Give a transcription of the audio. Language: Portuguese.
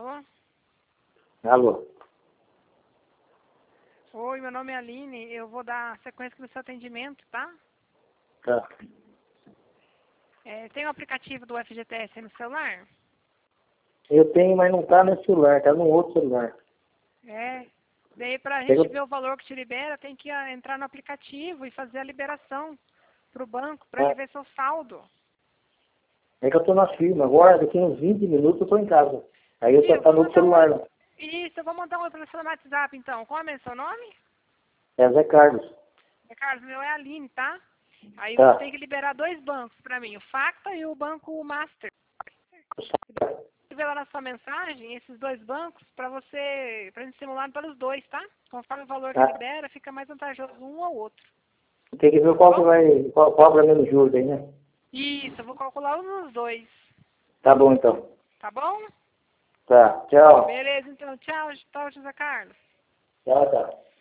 Alô? Alô? Oi, meu nome é Aline. Eu vou dar sequência no seu atendimento, tá? Tá. Tem o aplicativo do FGTS aí no celular? Eu tenho, mas não tá no celular, tá no outro celular. Daí pra Pega- gente ver o valor que te libera, tem que entrar no aplicativo e fazer a liberação pro banco, pra ele É, ver seu saldo. é que eu tô na firma agora, daqui uns 20 minutos eu tô em casa. Aí eu Eu tá vou no outro mandar celular lá. Isso, eu vou mandar um oi pra você no WhatsApp, então. Qual é o seu nome? É Zé Carlos. Carlos, meu é Aline, tá? Aí você Tá. tem que liberar dois bancos pra mim, o Facta e o Banco Master. Você vê lá na sua mensagem esses dois bancos pra gente simular pelos dois, tá? Conforme o valor que Tá. libera, fica mais vantajoso um ou outro. Tem que ver qual que vai, qual cobra menos juros aí, né? Isso, eu vou calcular os dois. Tá bom então. Tá bom? Tá. Tchau. Beleza, então. Tchau, José Carlos. Tchau, tchau.